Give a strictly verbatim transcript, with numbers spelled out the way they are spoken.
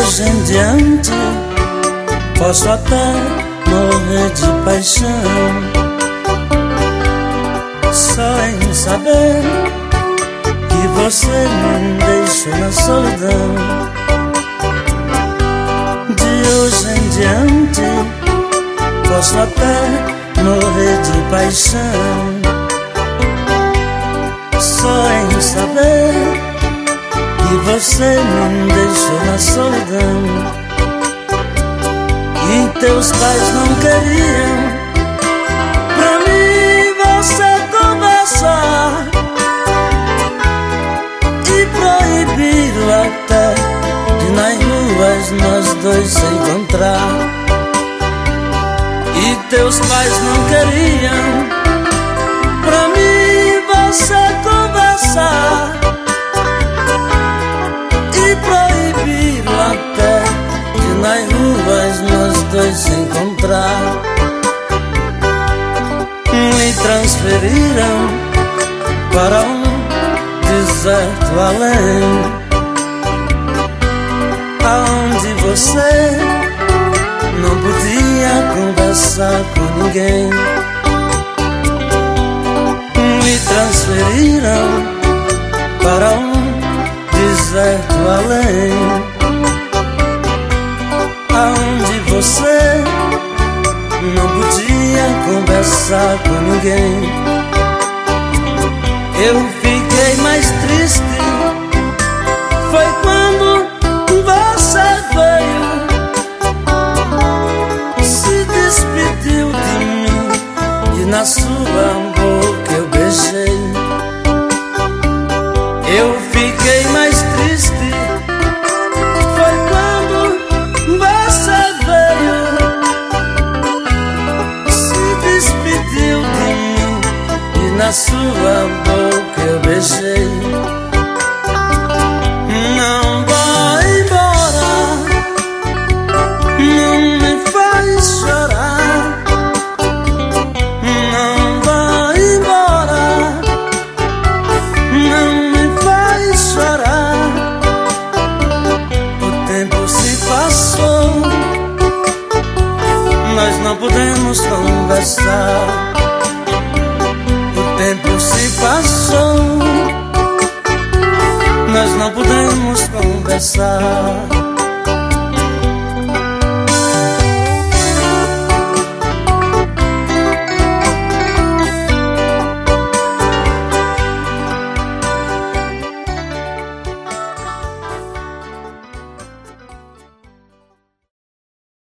hoje em diante posso até morrer de paixão, só em saber que você me deixou na solidão. De hoje em diante posso até morrer de paixão, só em saber que você me deixou na solidão. E teus pais não queriam pra mim você conversar, e proibiram até de nas ruas nós dois se encontrar. E teus pais não queriam pra mim você conversar, e proibiram até de nas ruas nós dois se encontrar. Me transferiram para um deserto além, aonde você não podia conversar com ninguém. Me transferiram para um deserto além, aonde você não podia conversar com ninguém. Eu fiquei mais triste, foi quando você veio, se despediu de mim e na sua boca eu beijei. Eu fiquei mais triste, foi quando você veio, se despediu de mim e na sua boca eu beijei. Não vá embora, não me faz chorar. Não vá embora, não me faz chorar. O tempo se passou, nós não podemos conversar. O tempo se passou, nós não podemos conversar.